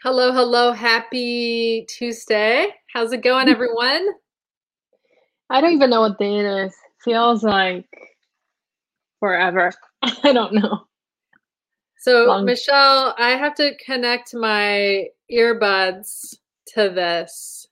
Hello, hello. Happy Tuesday. How's it going, everyone? I don't even know what day it is. Feels like forever. I don't know. So, Long. Michelle, I have to connect my earbuds to this.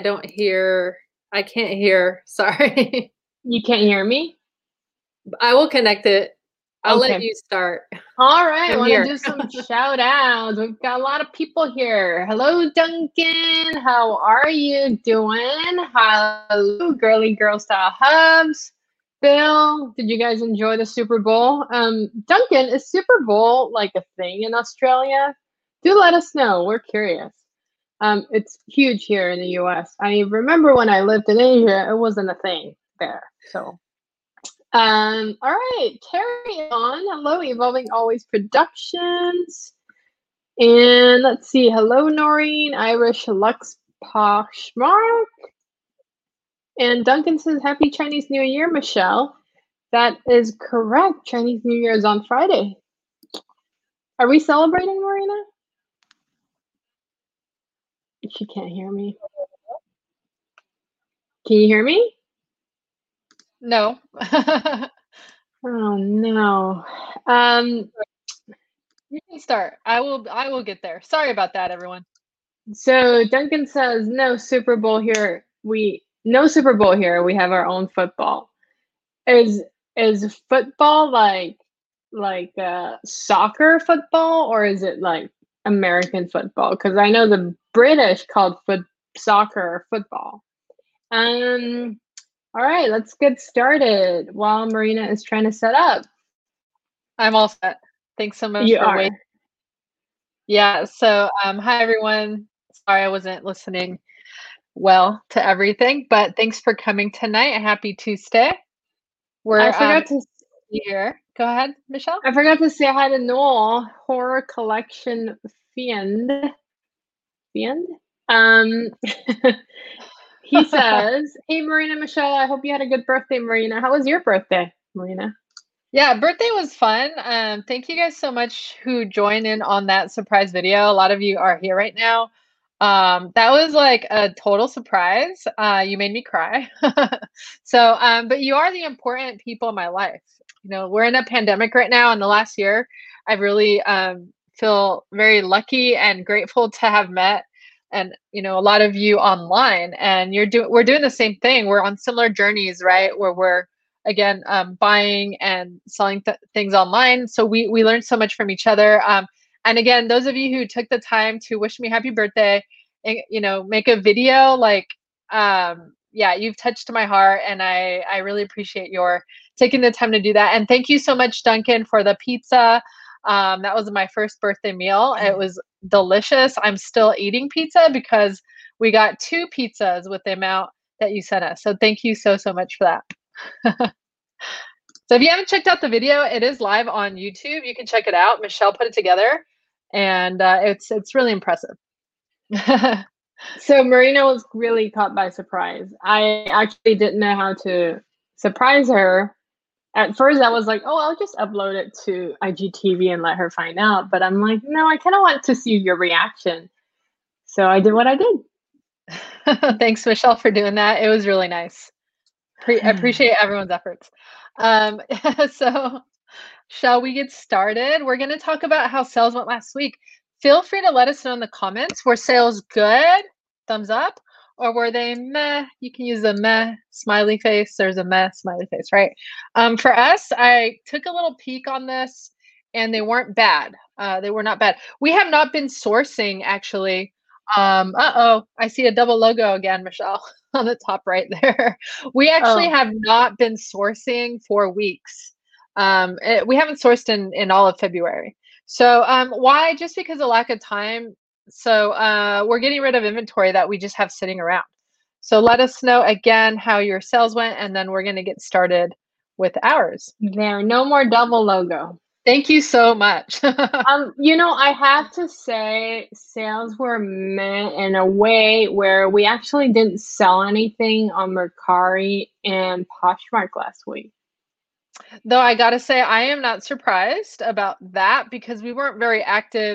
I can't hear. Sorry. You can't hear me? I will connect it. I'll let Okay. you start. All right. I I'm want to here. do some shout outs. We've got a lot of people here. Hello, Duncan. How are you doing? Hello, girly girl style hubs. Bill, did you guys enjoy the Super Bowl? Duncan, is Super Bowl like a thing in Australia? Do let us know. We're curious. It's huge here in the US. I remember when I lived in Asia, it wasn't a thing there. So, all right, carry on. Hello, Evolving Always Productions. And let's see. Hello, Noreen, Irish Lux Poshmark. And Duncan says, Happy Chinese New Year, Michelle. That is correct. Chinese New Year is on Friday. Are we celebrating, Marina? She can't hear me. Can you hear me? No. Oh no. You can start. I will get there. Sorry about that, everyone. So Duncan says no Super Bowl here. No Super Bowl here. We have our own football. Is football like soccer football, or is it like American football? Because I know the British called soccer football. Um. All right, let's get started while Marina is trying to set up. I'm all set. Thanks so much You for waiting. are. Yeah, so hi everyone. Sorry I wasn't listening well to everything, but thanks for coming tonight. Happy Tuesday. I We're forgot to here. Go ahead, Michelle. I forgot to say hi to Noel, Horror Collection Fiend. Fiend? Um, he says, Hey, Marina Michelle, I hope you had a good birthday, Marina. How was your birthday, Marina? Yeah, birthday was fun. Thank you guys so much who joined in on that surprise video. A lot of you are here right now. That was like a total surprise. You made me cry. So, but you are the important people in my life. You know, we're in a pandemic right now, and the last year, I really feel very lucky and grateful to have met and a lot of you online. And we're doing the same thing. We're on similar journeys, right? Where we're again buying and selling things online, so we learned so much from each other, and again, those of you who took the time to wish me happy birthday and make a video, like, yeah, you've touched my heart, and I really appreciate your taking the time to do that. And thank you so much, Duncan, for the pizza. That was my first birthday meal. It was delicious. I'm still eating pizza because we got 2 pizzas with the amount that you sent us, so thank you so much for that. So if you haven't checked out the video, it is live on YouTube. You can check it out. Michelle put it together, and it's really impressive. So Marina was really caught by surprise. I actually didn't know how to surprise her. At first, I was like, oh, I'll just upload it to IGTV and let her find out. But I'm like, no, I kind of want to see your reaction. So I did what I did. Thanks, Michelle, for doing that. It was really nice. Appreciate everyone's efforts. So shall we get started? We're going to talk about how sales went last week. Feel free to let us know in the comments. Were sales good? Thumbs up. Or were they meh? You can use the meh smiley face. There's a meh smiley face, right? For us, I took a little peek on this, and they weren't bad. They were not bad. We have not been sourcing, actually. Uh-oh, I see a double logo again, Michelle, on the top right there. We actually Oh, have not been sourcing for weeks. We haven't sourced in all of February. So why? Just because of lack of time. So we're getting rid of inventory that we just have sitting around. So let us know again how your sales went, and then we're going to get started with ours. there, no more double logo. Thank you so much. I have to say sales were meh in a way where we actually didn't sell anything on Mercari and Poshmark last week. Though I gotta say, I am not surprised about that because we weren't very active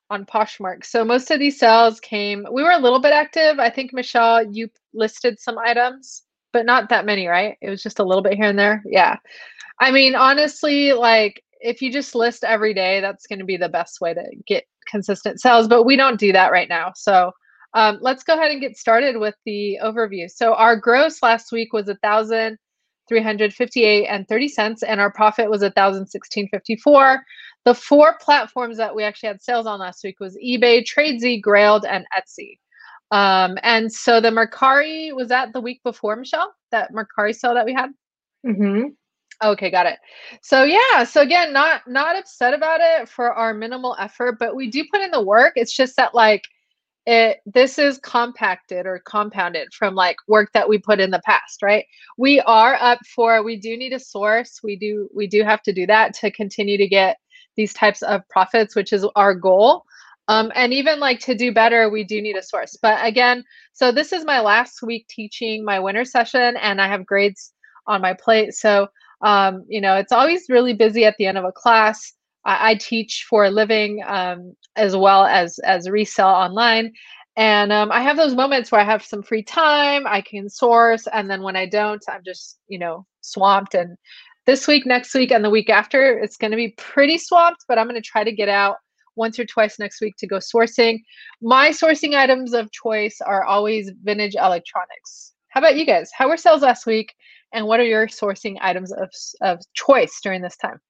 on Poshmark. So most of these sales came, we were a little bit active. I think, Michelle, you listed some items, but not that many, right? It was just a little bit here and there. Yeah. I mean, honestly, like if you just list every day, that's going to be the best way to get consistent sales, but we don't do that right now. So let's go ahead and get started with the overview. So our gross last week was 1,358 and 30 cents, and our profit was 1,016.54. The 4 platforms that we actually had sales on last week was eBay, Tradesy, Grailed, and Etsy. And so the Mercari, was that the week before, Michelle? That Mercari sale that we had? Mm-hmm. Okay, got it. So yeah, so again, not upset about it for our minimal effort, but we do put in the work. It's just that like this is compacted or compounded from like work that we put in the past, right? We are up for, we do need a source. We do have to do that to continue to get these types of profits, which is our goal. And even like to do better, we do need a source. But again, so this is my last week teaching my winter session, and I have grades on my plate. So you know, it's always really busy at the end of a class. I teach for a living, as well as resell online. And I have those moments where I have some free time, I can source. And then when I don't, I'm just, you know, swamped. And this week, next week, and the week after, it's going to be pretty swamped, but I'm going to try to get out once or twice next week to go sourcing. My sourcing items of choice are always vintage electronics. How about you guys? How were sales last week? And what are your sourcing items of choice during this time?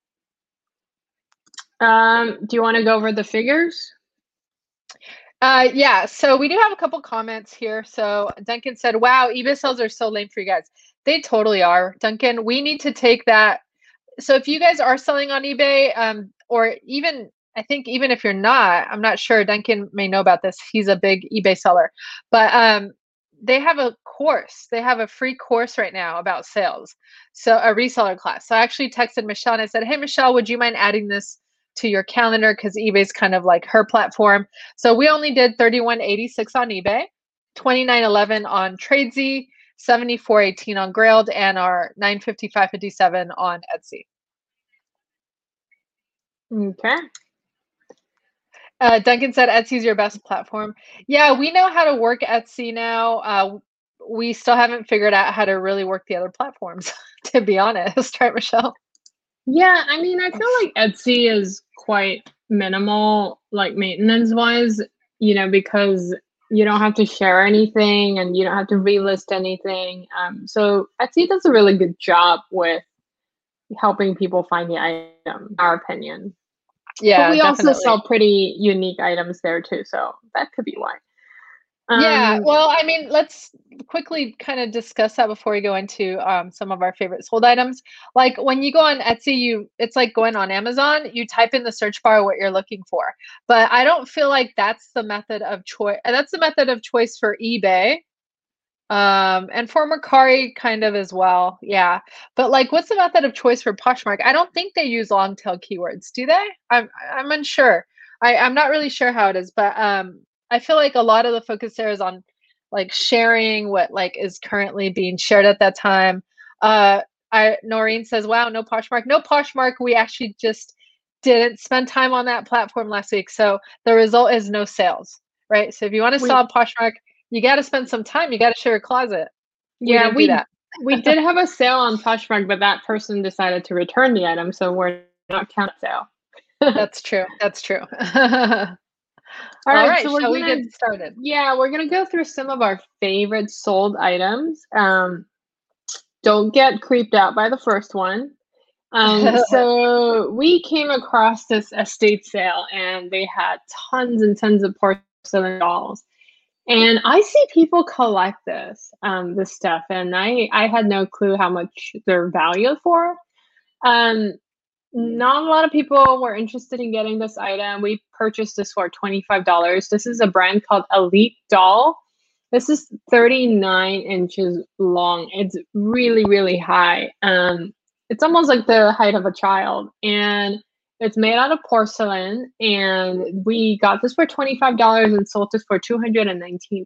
Do you want to go over the figures? Yeah, so we do have a couple comments here. So Duncan said, wow, eBay sales are so lame for you guys. They totally are. Duncan, we need to take that. So if you guys are selling on eBay, or even, I think even if you're not, I'm not sure, Duncan may know about this. He's a big eBay seller. But they have a course. They have a free course right now about sales. So a reseller class. So I actually texted Michelle and I said, hey, Michelle, would you mind adding this to your calendar? Because eBay's kind of like her platform. So we only did 3186 on eBay, 2911 on Tradesy, 7418 on Grailed, and our 955.57 on Etsy. Okay. Duncan said Etsy's your best platform. Yeah, we know how to work Etsy now. We still haven't figured out how to really work the other platforms, to be honest, right, Michelle? Yeah, I mean, I feel like Etsy is quite minimal, like maintenance wise, you know, because you don't have to share anything and you don't have to relist anything. So Etsy does a really good job with helping people find the item, in our opinion. Yeah, but we definitely. also sell pretty unique items there too, so that could be why. Yeah, well, I mean, let's quickly kind of discuss that before we go into some of our favorite sold items. Like when you go on Etsy, it's like going on Amazon, you type in the search bar what you're looking for. But I don't feel like that's the method of choice. That's the method of choice for eBay. And for Mercari kind of as well. Yeah. But like what's the method of choice for Poshmark? I don't think they use long tail keywords, do they? I'm unsure. I'm not really sure how it is, but I feel like a lot of the focus there is on like sharing what like is currently being shared at that time. Noreen says, wow, no Poshmark. No Poshmark. We actually just didn't spend time on that platform last week. So the result is no sales, right? So if you want to sell on Poshmark, you got to spend some time. You got to share a closet. Yeah, we didn't do that. We did have a sale on Poshmark, but that person decided to return the item, so we're not counting sale. That's true. That's true. All right, so shall we get started? Yeah, we're gonna go through some of our favorite sold items. Don't get creeped out by the first one. So we came across this estate sale, and they had tons and tons of porcelain dolls. And I see people collect this stuff, and I had no clue how much they're valued for. Not a lot of people were interested in getting this item. We purchased this for $25. This is a brand called Elite Doll. This is 39 inches long. It's really, really high. It's almost like the height of a child, and it's made out of porcelain, and we got this for $25 and sold this for $219.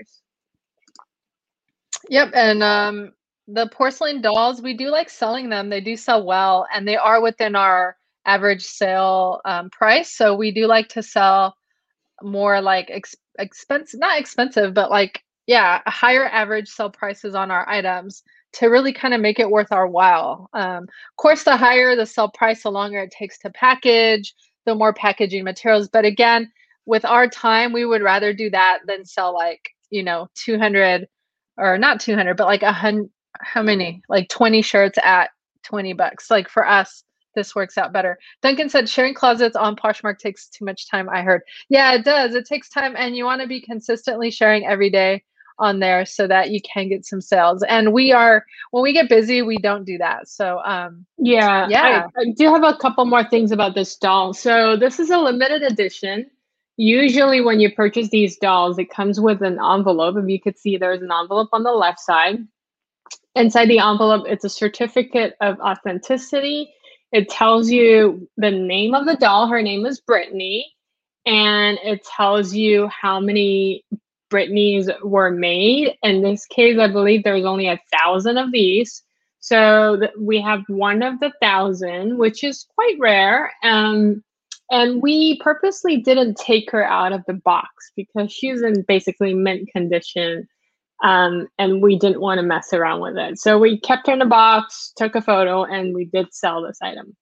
Yep, and the porcelain dolls, we do like selling them. They do sell well, and they are within our average sale price. So we do like to sell more like expensive, not expensive, but like, yeah, higher average sell prices on our items to really kind of make it worth our while. Of course, the higher the sell price, the longer it takes to package, the more packaging materials. But again, with our time, we would rather do that than sell like, 200 or not 200, but like 100, how many? Like 20 shirts at $20. Like for us, this works out better. Duncan said sharing closets on Poshmark takes too much time, I heard. Yeah, it does. It takes time, and you want to be consistently sharing every day on there so that you can get some sales. And when we get busy, we don't do that. So Yeah, yeah. I do have a couple more things about this doll. So this is a limited edition. Usually when you purchase these dolls, it comes with an envelope. If you could see, there's an envelope on the left side. Inside the envelope, it's a certificate of authenticity. It tells you the name of the doll. Her name is Brittany. And it tells you how many Britneys were made. In this case, I believe there's only 1,000 of these. So we have one of the 1,000, which is quite rare. And we purposely didn't take her out of the box because she's in basically mint condition. And we didn't want to mess around with it. So we kept her in a box, took a photo, and we did sell this item.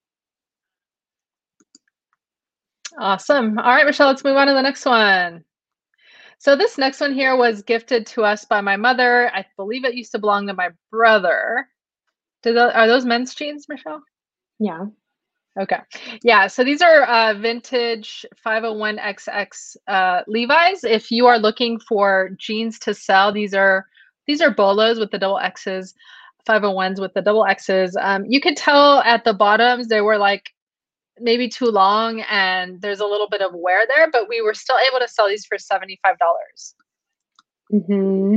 Awesome. All right, Michelle, let's move on to the next one. So this next one here was gifted to us by my mother. I believe it used to belong to my brother. Are those men's jeans, Michelle? Yeah. Okay. Yeah, so these are vintage 501XX Levi's. If you are looking for jeans to sell, these are bolos with the double X's, 501s with the double X's. You could tell at the bottoms they were like maybe too long and there's a little bit of wear there, but we were still able to sell these for $75. Mm-hmm.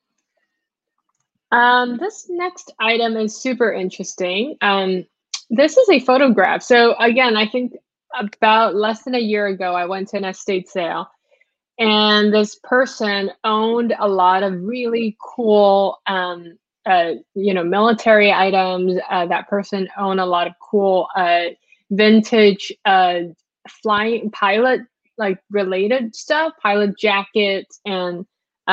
This next item is super interesting. This is a photograph. So again, I think about less than a year ago, I went to an estate sale, and this person owned a lot of really cool, military items. That person owned a lot of cool vintage flying pilot like related stuff, pilot jackets, and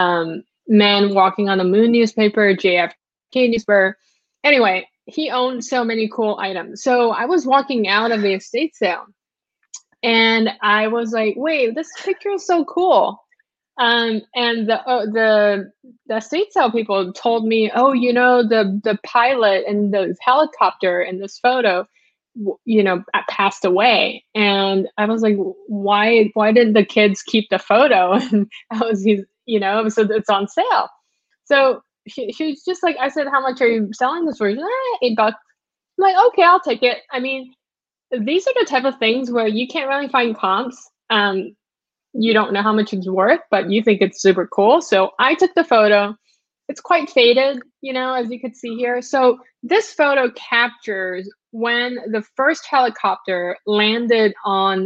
Men Walking on the Moon newspaper, JFK newspaper. Anyway, he owned so many cool items. So I was walking out of the estate sale and I was like, wait, this picture is so cool. And the estate sale people told me, oh, the pilot and the helicopter in this photo, passed away. And I was like, why didn't the kids keep the photo? And so it's on sale. So she was just like, I said, how much are you selling this for? She's like, $8. I'm like, okay, I'll take it. I mean, these are the type of things where you can't really find comps. You don't know how much it's worth, but you think it's super cool. So I took the photo. It's quite faded, as you could see here. So this photo captures when the first helicopter landed on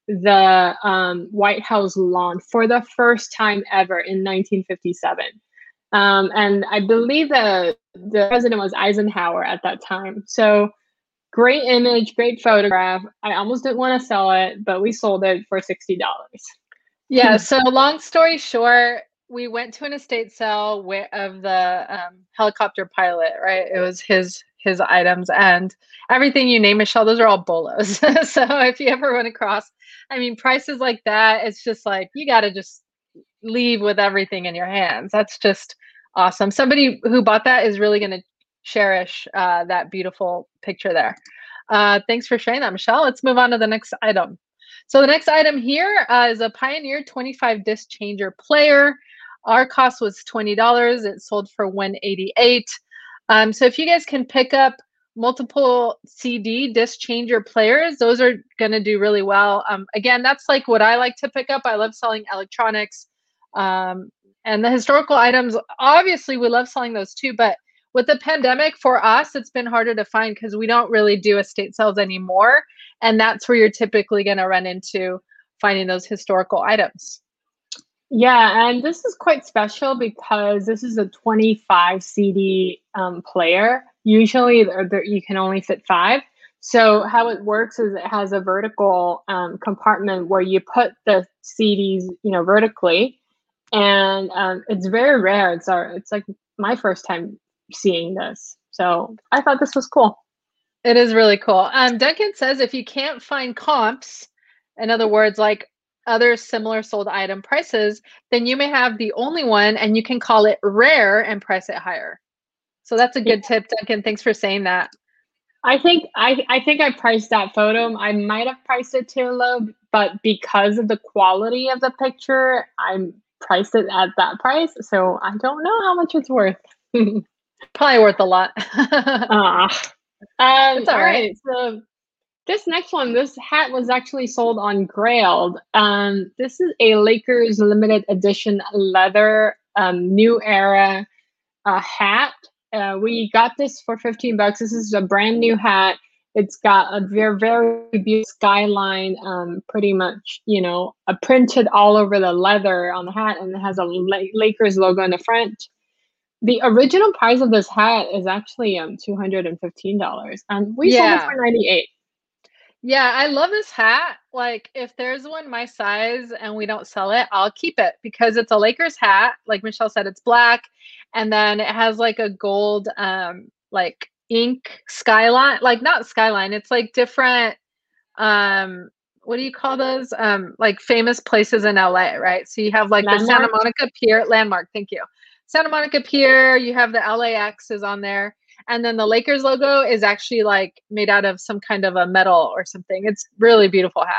the White House lawn for the first time ever in 1957. And I believe the president was Eisenhower at that time. So great image, great photograph. I almost didn't want to sell it, but we sold it for $60. Yeah, so long story short, we went to an estate sale of the helicopter pilot, right? It was his items and everything you name, Michelle, those are all bolos. So if you ever run across, prices like that, it's just like, you got to just leave with everything in your hands. That's just awesome. Somebody who bought that is really going to cherish that beautiful picture there. Thanks for sharing that, Michelle. Let's move on to the next item. So the next item here is a Pioneer 25 disc changer player. Our cost was $20. It sold for $188. So if you guys can pick up multiple CD disc changer players, those are going to do really well. Again, that's like what I like to pick up. I love selling electronics and the historical items. Obviously, we love selling those too, but with the pandemic, for us, it's been harder to find because we don't really do estate sales anymore. And that's where you're typically going to run into finding those historical items. Yeah, and this is quite special because this is a 25 CD player. Usually you can only fit 5. So how it works is it has a vertical compartment where you put the CDs, vertically, and it's very rare. It's like my first time seeing this, so I thought this was cool. It is really cool. Duncan says if you can't find comps, in other words, like other similar sold item prices, then you may have the only one and you can call it rare and price it higher. So that's a good tip, Duncan. Thanks for saying that. I think I priced that photo. I might have priced it too low, but because of the quality of the picture, I priced it at that price. So I don't know how much it's worth. Probably worth a lot. All right. So this next one, this hat was actually sold on Grailed. This is a Lakers limited edition leather new era hat. We got this for $15. This is a brand new hat. It's got a very, very beautiful skyline, pretty much, printed all over the leather on the hat, and it has a Lakers logo in the front. The original price of this hat is actually $215, and we sold it for $98. Yeah, I love this hat. Like, if there's one my size and we don't sell it, I'll keep it because it's a Lakers hat. Like Michelle said, it's black, and then it has like a gold, like ink skyline. Like not skyline. It's like different. What do you call those? Like famous places in LA, right? So you have like the Santa Monica Pier landmark. Thank you. Santa Monica Pier. You have the LAX is on there. And then the Lakers logo is actually like made out of some kind of a metal or something. It's really beautiful hat.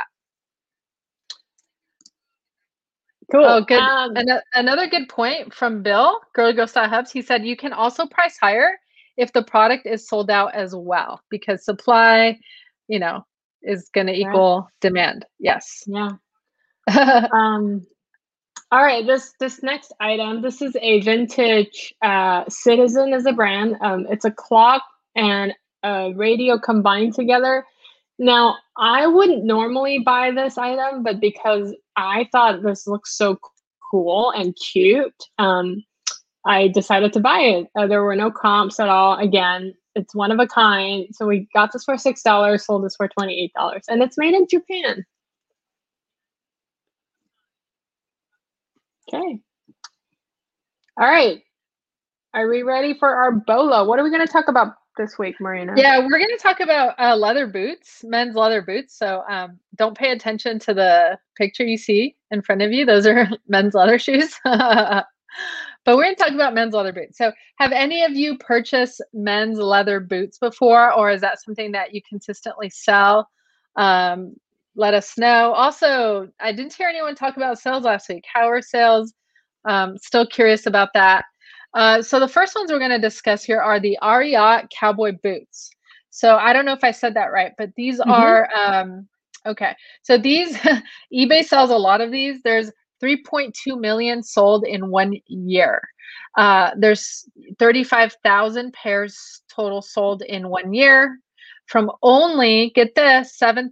Cool. Oh, good. Another good point from Bill, Girly Girl Style Hubs. He said you can also price higher if the product is sold out as well, because supply, is going to equal demand. Yes. Yeah. All right, this next item, this is a vintage Citizen as a brand. It's a clock and a radio combined together. Now, I wouldn't normally buy this item, but because I thought this looks so cool and cute, I decided to buy it. There were no comps at all. Again, it's one of a kind. So we got this for $6, sold this for $28, and it's made in Japan. Okay. All right. Are we ready for our BOLO? What are we going to talk about this week, Marina? Yeah, we're going to talk about leather boots, men's leather boots. So don't pay attention to the picture you see in front of you. Those are men's leather shoes. But we're going to talk about men's leather boots. So have any of you purchased men's leather boots before, or is that something that you consistently sell? Let us know. Also, I didn't hear anyone talk about sales last week. How are sales? Still curious about that. So the first ones we're going to discuss here are the Ariat cowboy boots. So I don't know if I said that right, but these are, okay. So these, eBay sells a lot of these. There's 3.2 million sold in 1 year. There's 35,000 pairs total sold in 1 year from only, get this,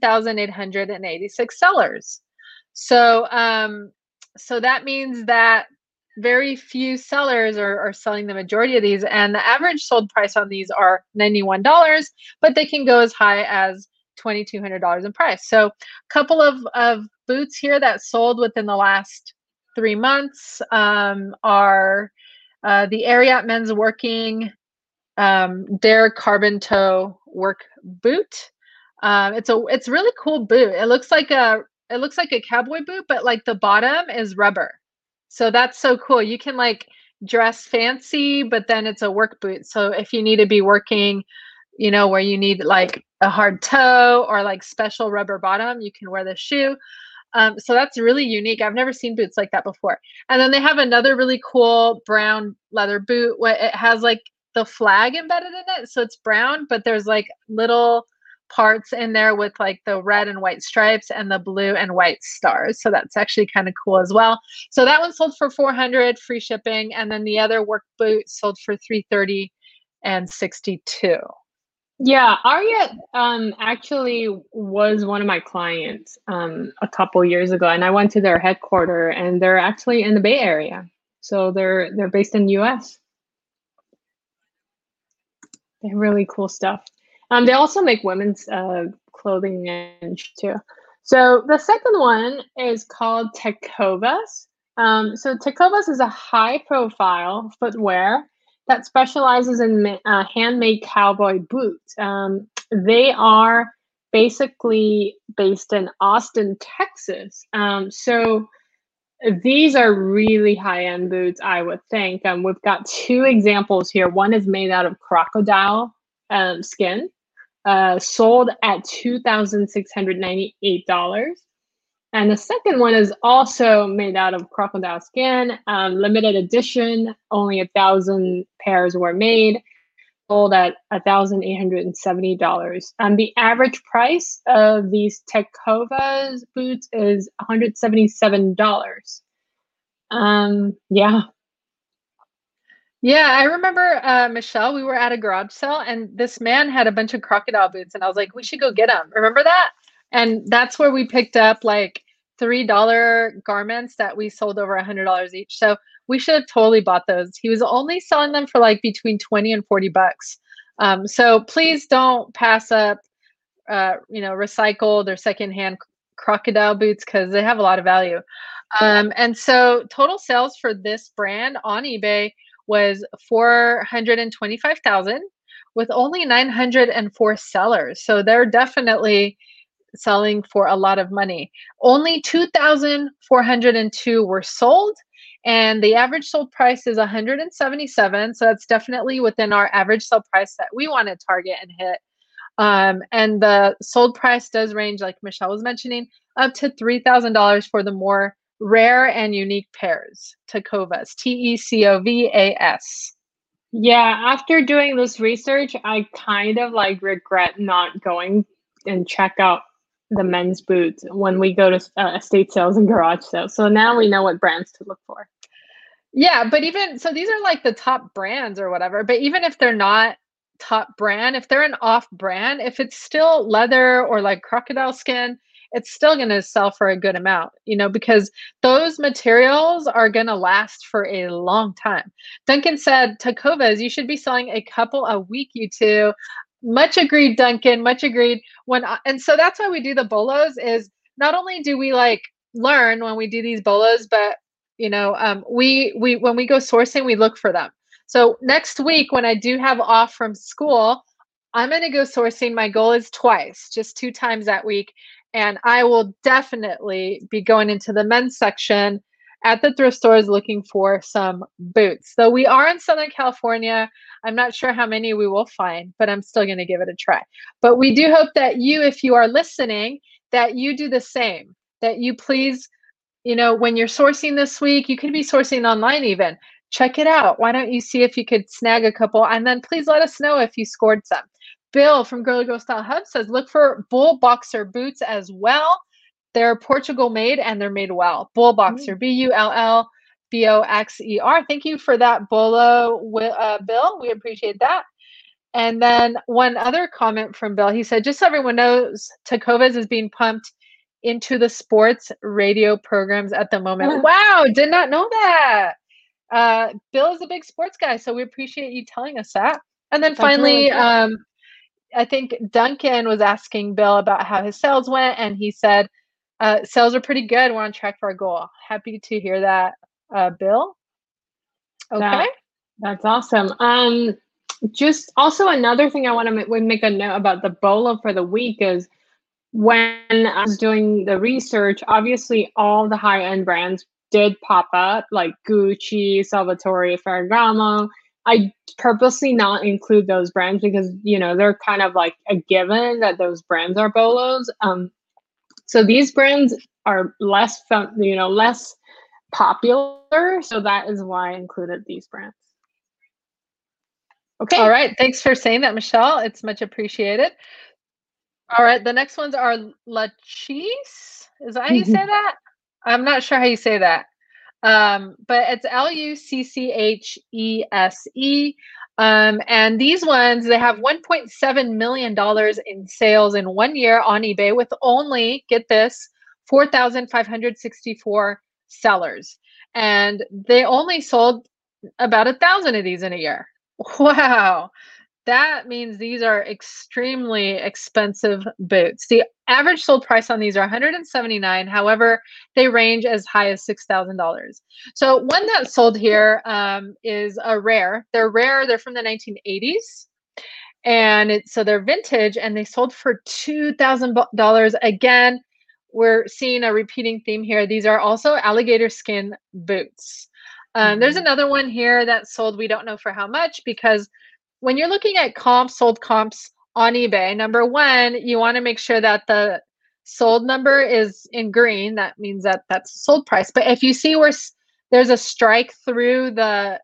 7,886 sellers. So, so that means that very few sellers are selling the majority of these, and the average sold price on these are $91, but they can go as high as $2,200 in price. So a couple of boots here that sold within the last 3 months are the Ariat men's working Dare carbon toe work boot. It's a really cool boot. It looks like a cowboy boot, but like the bottom is rubber. So that's so cool. You can like dress fancy, but then it's a work boot. So if you need to be working, where you need like a hard toe or like special rubber bottom, you can wear this shoe. So that's really unique. I've never seen boots like that before. And then they have another really cool brown leather boot where it has like the flag embedded in it. So it's brown, but there's like little parts in there with like the red and white stripes and the blue and white stars. So that's actually kind of cool as well. So that one sold for $400, free shipping. And then the other work boot sold for $330 and $62. Yeah, Ariat actually was one of my clients a couple years ago, and I went to their headquarters, and they're actually in the Bay Area. So they're based in the US. They're really cool stuff. They also make women's clothing and too. So the second one is called Tecovas. So Tecovas is a high-profile footwear that specializes in handmade cowboy boots. They are basically based in Austin, Texas. So these are really high-end boots, I would think. We've got two examples here. One is made out of crocodile skin, sold at $2,698. And the second one is also made out of crocodile skin, limited edition. Only 1,000 pairs were made, sold at $1,870. The average price of these Tecovas boots is $177. Yeah. Yeah, I remember, Michelle, we were at a garage sale and this man had a bunch of crocodile boots and I was like, we should go get them. Remember that? And that's where we picked up like $3 garments that we sold over $100 each. So we should have totally bought those. He was only selling them for like between 20 and 40 bucks. So please don't pass up, recycled or secondhand crocodile boots because they have a lot of value. And so total sales for this brand on eBay was 425,000 with only 904 sellers. So they're definitely selling for a lot of money. Only 2,402 were sold and the average sold price is 177. So that's definitely within our average sell price that we want to target and hit. And the sold price does range, like Michelle was mentioning, up to $3,000 for the more rare and unique pairs. Tecovas, Tecovas. Yeah, after doing this research, I kind of like regret not going and check out the men's boots when we go to estate sales and garage sales. So now we know what brands to look for. Yeah, but even so, these are like the top brands or whatever. But even if they're not top brand, if they're an off brand, if it's still leather or like crocodile skin, it's still going to sell for a good amount, because those materials are going to last for a long time. Duncan said, Tecovas, you should be selling a couple a week, you two. Much agreed, Duncan, much agreed. And so that's why we do the bolos is not only do we like learn when we do these bolos, but we when we go sourcing, we look for them. So next week, when I do have off from school, I'm going to go sourcing. My goal is twice, just 2 times that week. And I will definitely be going into the men's section at the thrift stores looking for some boots. So we are in Southern California. I'm not sure how many we will find, but I'm still going to give it a try. But we do hope that you, if you are listening, that you do the same, that you please, when you're sourcing this week, you could be sourcing online even. Check it out. Why don't you see if you could snag a couple? And then please let us know if you scored some. Bill from Girly Girl Style Hub says, look for Bull Boxer boots as well. They're Portugal made and they're made well. Bull Boxer, Bullboxer. Thank you for that, Bolo, Bill. We appreciate that. And then one other comment from Bill, he said, just so everyone knows, Tecovas is being pumped into the sports radio programs at the moment. Wow, did not know that. Bill is a big sports guy, so we appreciate you telling us that. And then finally, really I think Duncan was asking Bill about how his sales went, and he said, sales are pretty good. We're on track for our goal. Happy to hear that, Bill. Okay. That's awesome. Just also another thing I want to make a note about the BOLO for the week is when I was doing the research, obviously all the high-end brands did pop up, like Gucci, Salvatore Ferragamo. I purposely not include those brands because, they're kind of like a given that those brands are BOLOs. So these brands are less popular. So that is why I included these brands. Okay. All right. Thanks for saying that, Michelle. It's much appreciated. All right. The next ones are Luchese. Is that how you say that? I'm not sure how you say that. But it's Lucchese. And these ones, they have $1.7 million in sales in 1 year on eBay with only, get this, 4,564 sellers. And they only sold about 1,000 of these in a year. Wow. that means these are extremely expensive boots. The average sold price on these are $179. However, they range as high as $6,000. So one that sold here is a rare. They're rare. They're from the 1980s, and so they're vintage, and they sold for $2,000. Again, we're seeing a repeating theme here. These are also alligator skin boots. There's another one here that sold, we don't know for how much, because when you're looking at sold comps on eBay, number one, you want to make sure that the sold number is in green. That means that that's sold price. But if you see where there's a strike through the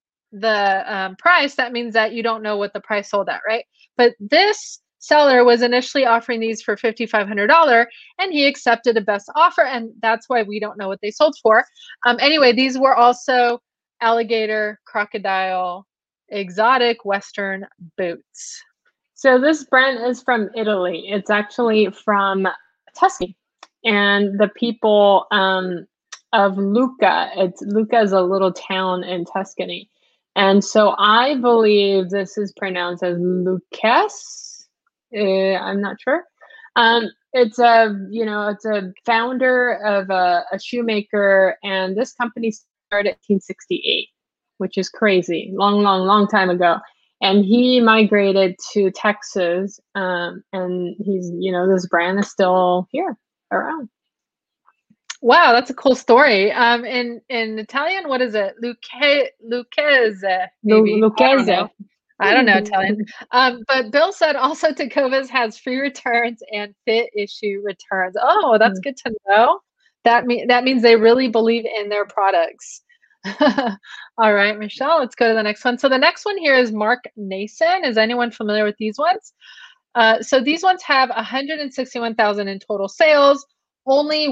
price, that means that you don't know what the price sold at, right? But this seller was initially offering these for $5,500, and he accepted a best offer, and that's why we don't know what they sold for. Anyway, these were also alligator, crocodile, exotic Western boots. So this brand is from Italy. It's actually from Tuscany, and the people of Lucca. Lucca is a little town in Tuscany, and so I believe this is pronounced as Lucchese. I'm not sure. It's a founder of a shoemaker, and this company started in 1868, which is crazy, long time ago. And he migrated to Texas, and this brand is still here around. Wow, that's a cool story. In Italian, what is it? Lucchese, maybe. Lucchese. I don't know Italian. But Bill said also Tecovas has free returns and fit issue returns. Oh, that's good to know. That means they really believe in their products. All right, Michelle, let's go to the next one. So the next one here is Mark Nason. Is anyone familiar with these ones? So these ones have 161,000 in total sales, only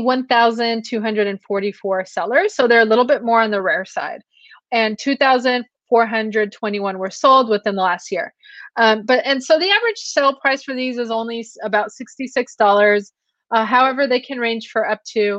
1,244 sellers. So they're a little bit more on the rare side. And 2,421 were sold within the last year. So the average sale price for these is only about $66. However, they can range for up to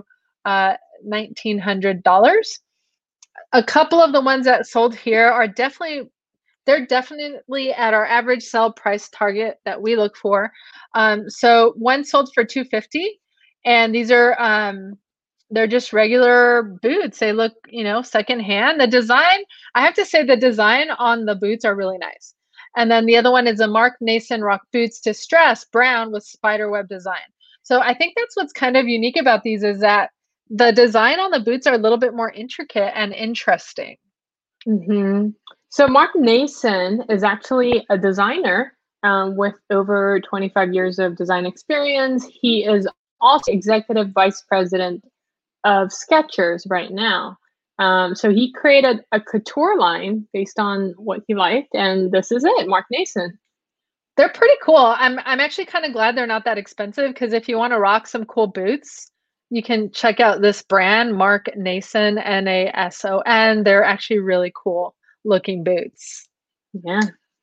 $1,900. A couple of the ones that sold here are definitely at our average sell price target that we look for. So one sold for $250, and these are they're just regular boots. They look, secondhand. The design, I have to say, the design on the boots are really nice. And then the other one is a Mark Nason Rock Boots Distress brown with spiderweb design. So I think that's what's kind of unique about these, is that the design on the boots are a little bit more intricate and interesting. So Mark Nason is actually a designer with over 25 years of design experience. He is also executive vice president of Skechers right now. So he created a couture line based on what he liked, and this is it, Mark Nason. They're pretty cool. I'm actually kind of glad they're not that expensive, because if you want to rock some cool boots, you can check out this brand, Mark Nason, Nason. They're actually really cool looking boots. Yeah.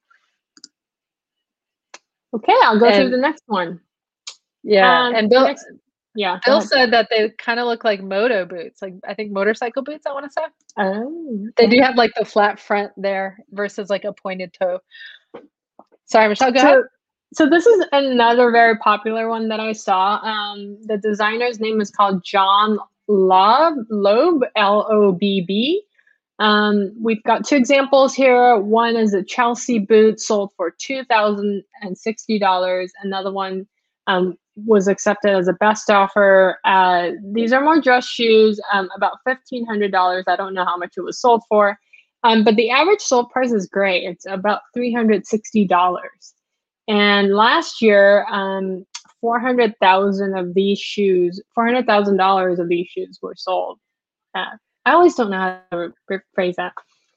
Okay, I'll go through the next one. Yeah, and Bill, Bill ahead. said that they kind of look like moto boots, like I think motorcycle boots, I want to say. Oh, okay. They do have like the flat front there versus like a pointed toe. Sorry, Michelle, go ahead. So this is another very popular one that I saw. The designer's name is called John Lobb, L-O-B-B. We've got two examples here. One is a Chelsea boot sold for $2,060. Another one was accepted as a best offer. These are more dress shoes, about $1,500. I don't know how much it was sold for. But the average sold price is great. It's about $360. And last year, $400,000 of these shoes were sold. I always don't know how to rephrase that.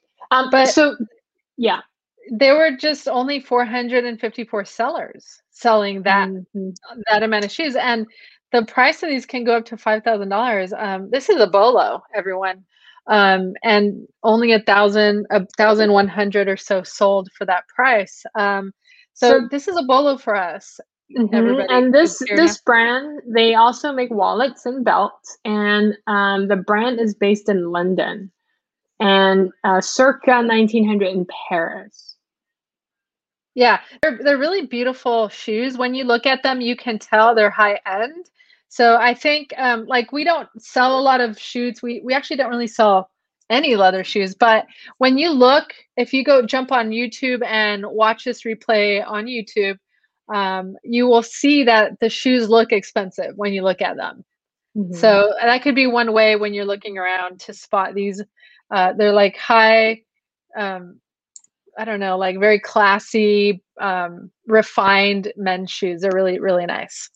There were just only 454 sellers selling that amount of shoes, and the price of these can go up to $5,000. This is a bolo, everyone, and only 1,100 or so sold for that price. So this is a bolo for us. Everybody. And this brand, they also make wallets and belts, and the brand is based in London, and circa 1900 in Paris. Yeah, they're really beautiful shoes. When you look at them, you can tell they're high end. So I think like we don't sell a lot of shoes. We actually don't really sell any leather shoes. But when you look, if you go jump on YouTube and watch this replay on YouTube, you will see that the shoes look expensive when you look at them. Mhm. So that could be one way when you're looking around to spot these. They're like high. Um, I don't know, like very classy, refined men's shoes. They're really, really nice.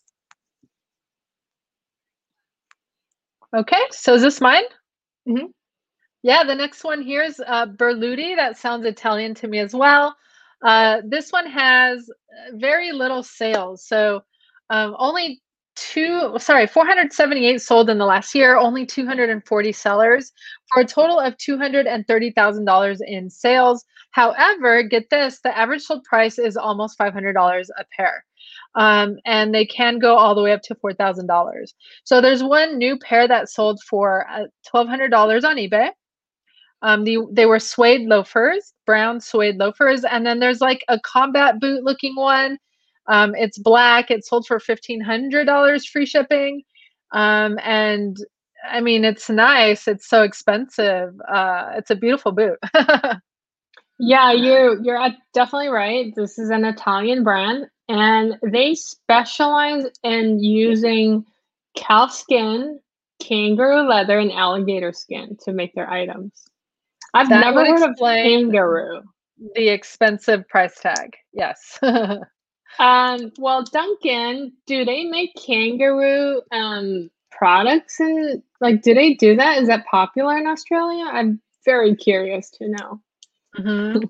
Okay, so is this mine? Mhm. Yeah, the next one here is Berluti. That sounds Italian to me as well. This one has very little sales. So only 478 sold in the last year, only 240 sellers for a total of $230,000 in sales. However, get this, the average sold price is almost $500 a pair. And they can go all the way up to $4,000. So there's one new pair that sold for $1,200 on eBay. They were suede loafers, brown suede loafers, and then there's like a combat boot looking one. It's black. It sold for $1,500 free shipping, and I mean it's nice. It's so expensive. It's a beautiful boot. Yeah, you're definitely right. This is an Italian brand, and they specialize in using cow skin, kangaroo leather, and alligator skin to make their items. I've That never would heard of explain kangaroo. the expensive price tag. Yes. Well, Duncan, do they make kangaroo products and like do they do that? Is that popular in Australia? I'm very curious to know. Mhm.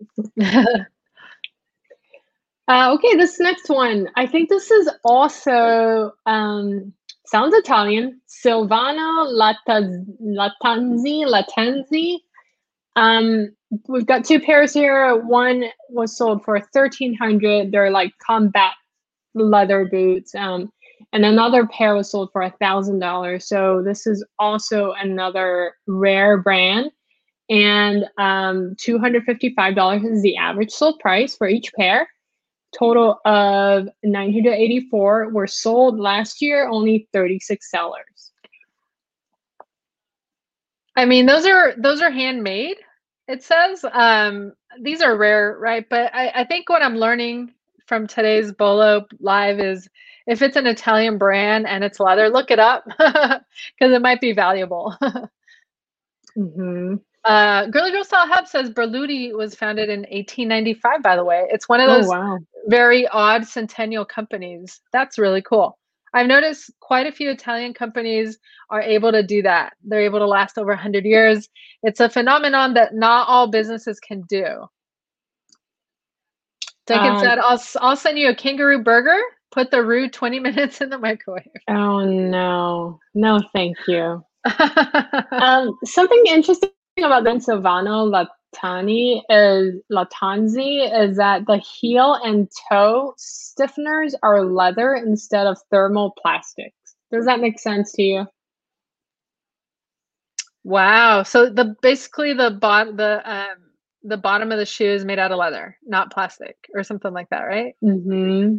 Okay, this next one. I think this is also sounds Italian. Silvano Latanzi. Um, we've got two pairs here. One was sold for 1,300. They're like combat leather boots. And another pair was sold for $1,000. So this is also another rare brand. And $255 is the average sold price for each pair. Total of 984 were sold last year, only 36 sellers. I mean, those are handmade. It says these are rare, right? But I think what I'm learning from today's Bolo Live is if it's an Italian brand and it's leather, look it up because it might be valuable. Mm-hmm. Girly Girl Style Hub says Berluti was founded in 1895, by the way. It's one of Oh, those wow. very odd centennial companies. That's really cool. I've noticed quite a few Italian companies are able to do that. They're able to last over 100 years. It's a phenomenon that not all businesses can do. Duncan Um, said, I'll send you a kangaroo burger. Put the roux 20 minutes in the microwave. oh, no. No, thank you. Something interesting about Ben Silvano Latanzi is that the heel and toe stiffeners are leather instead of thermal plastics. Does that make sense to you? Wow. So basically the bottom of the shoe is made out of leather, not plastic or something like that, right? Mm-hmm.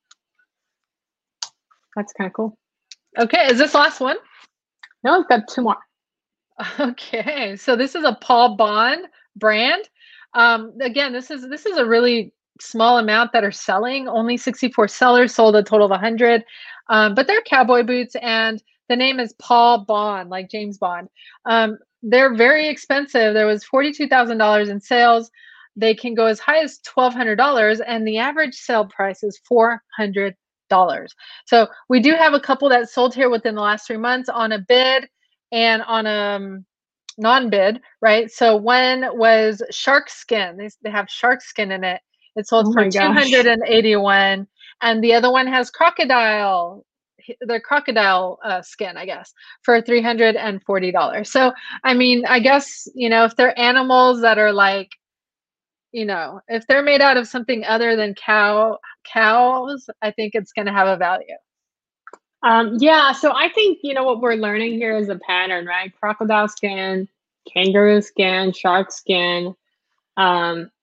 That's kind of cool. Okay, is this last one? No, I've got two more. Okay, so this is a Paul Bond brand. Again, this is a really small amount that are selling. Only 64 sellers, sold a total of 100. But they're cowboy boots, and the name is Paul Bond, like James Bond. They're very expensive. There was $42,000 in sales. They can go as high as $1,200, and the average sale price is $400. So we do have a couple that sold here within the last 3 months on a bid and on a non-bid, right? So one was shark skin. They have shark skin in it. It sold Oh for my gosh. 281, and the other one has crocodile, the crocodile skin, I guess, for $340. So I mean, I guess if they're animals that are like, if they're made out of something other than cows, I think it's going to have a value. Yeah, so I think what we're learning here is a pattern, right? Crocodile skin, kangaroo skin, shark skin.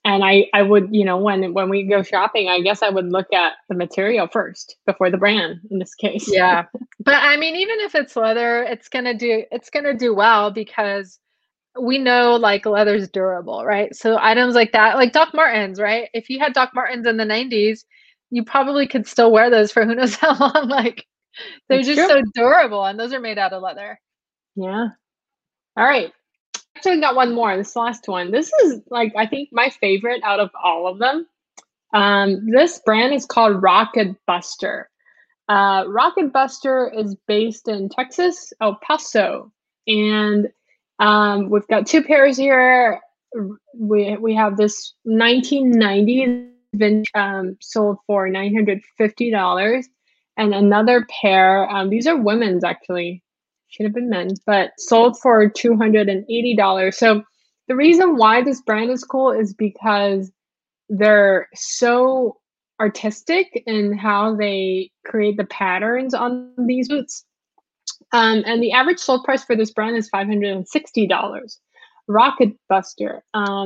And I would, when we go shopping, I guess I would look at the material first before the brand in this case. Yeah. But I mean, even if it's leather, it's gonna do well because we know like leather's durable, right? So items like that, like Doc Martens, right? If you had Doc Martens in the 90s, you probably could still wear those for who knows how long. Like they're That's just true. so durable and those are made out of leather. Yeah. All right. Actually got one more. This last one. This is like I think my favorite out of all of them. This brand is called Rocket Buster. Rocket Buster is based in Texas, El Paso, and we've got two pairs here. We have this 1990s vintage sold for $950, and another pair. These are women's actually, should have been men's, but sold for $280. So the reason why this brand is cool is because they're so artistic in how they create the patterns on these boots. And the average sold price for this brand is $560. Rocket Buster.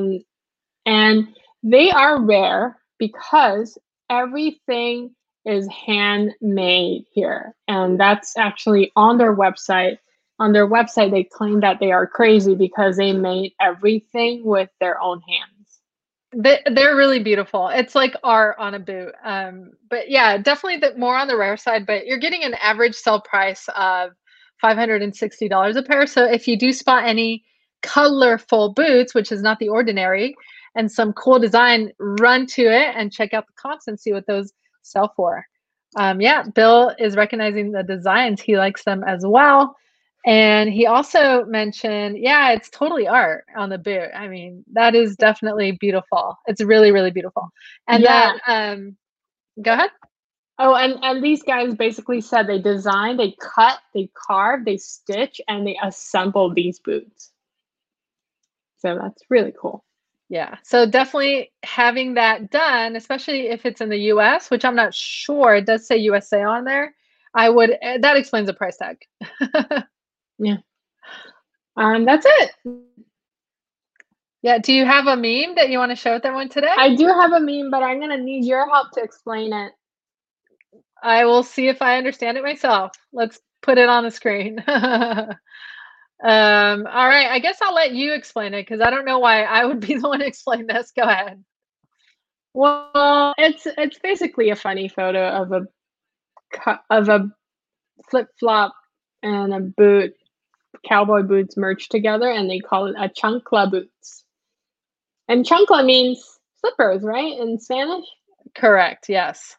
And they are rare because everything is handmade here. And that's actually on their website. On their website, they claim that they are crazy because they made everything with their own hands. They're really beautiful. It's like art on a boot. But yeah, definitely more on the rare side, but you're getting an average sell price of $560 a pair. So if you do spot any colorful boots, which is not the ordinary, and some cool design, run to it and check out the comps and see what those sell for. Yeah, Bill is recognizing the designs. He likes them as well. And he also mentioned, yeah, it's totally art on the boot. I mean, that is definitely beautiful. It's really, really beautiful. And Yeah. then, go ahead. Oh, and these guys basically said they design, they cut, they carve, they stitch, and they assemble these boots. So that's really cool. Yeah. So definitely having that done, especially if it's in the US, which I'm not sure. It does say USA on there. That explains the price tag. Yeah. That's it. Yeah. Do you have a meme that you want to share with everyone today? I do have a meme, but I'm gonna need your help to explain it. I will see if I understand it myself. Let's put it on the screen. All right. I guess I'll let you explain it because I don't know why I would be the one to explain this. Go ahead. Well, it's basically a funny photo of a flip flop and a boot, cowboy boots merged together, and they call it a chancla boots. And chancla means slippers, right, in Spanish? Correct. Yes.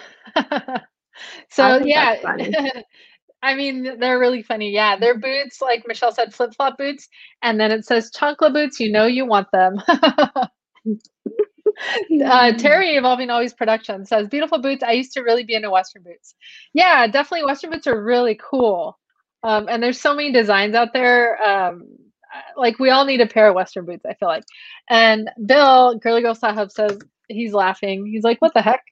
So I think yeah, that's funny. I mean, they're really funny. Yeah, they're boots, like Michelle said, flip-flop boots, and then it says chancla boots. You know you want them. Terry Evolving Always Production says, beautiful boots. I used to really be into Western boots. Yeah, definitely Western boots are really cool. And there's so many designs out there. Like we all need a pair of Western boots, I feel like. And Bill, Girly Girl Style Hub says he's laughing. He's like, what the heck?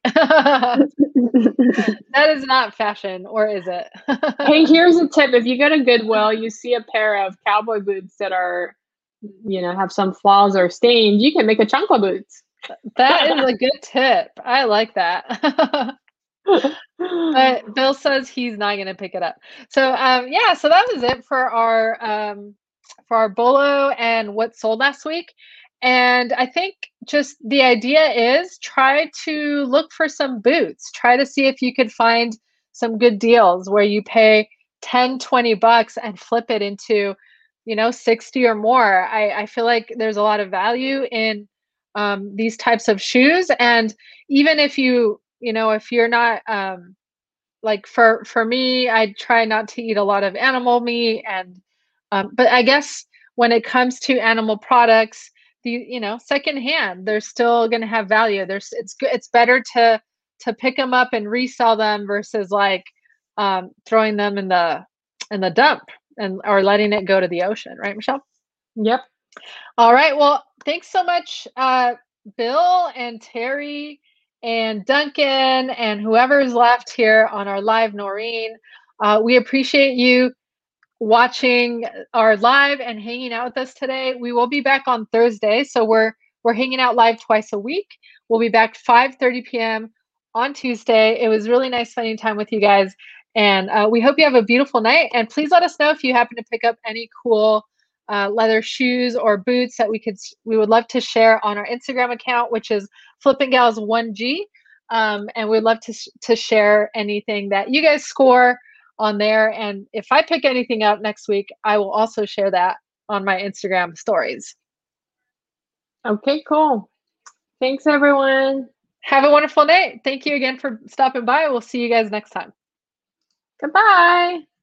That is not fashion, or is it? Hey, here's a tip. If you go to Goodwill, you see a pair of cowboy boots that are, have some flaws or stains, you can make a chancla boots. That is a good tip. I like that. But Bill says he's not going to pick it up. So yeah, so that was it for our Bolo and what sold last week. And I think just the idea is try to look for some boots. Try to see if you could find some good deals where you pay 10, 20 bucks and flip it into, 60 or more. I feel like there's a lot of value in these types of shoes. And even if if you're not like for me, I try not to eat a lot of animal meat, and but I guess when it comes to animal products, secondhand, they're still going to have value. It's better to pick them up and resell them versus like throwing them in the dump or letting it go to the ocean, right, Michelle? Yep. All right. Well, thanks so much, Bill and Terry and Duncan and whoever's left here on our live, Noreen. We appreciate you watching our live and hanging out with us today. We will be back on Thursday, so we're We're hanging out live twice a week. We'll be back 5:30 p.m. on Tuesday. It was really nice spending time with you guys. And we hope you have a beautiful night. And please let us know if you happen to pick up any cool leather shoes or boots that we would love to share on our Instagram account, which is FlippinGals1G. And we'd love to share anything that you guys score on there. And if I pick anything up next week, I will also share that on my Instagram stories. Okay, cool. Thanks, everyone. Have a wonderful night. Thank you again for stopping by. We'll see you guys next time. Goodbye.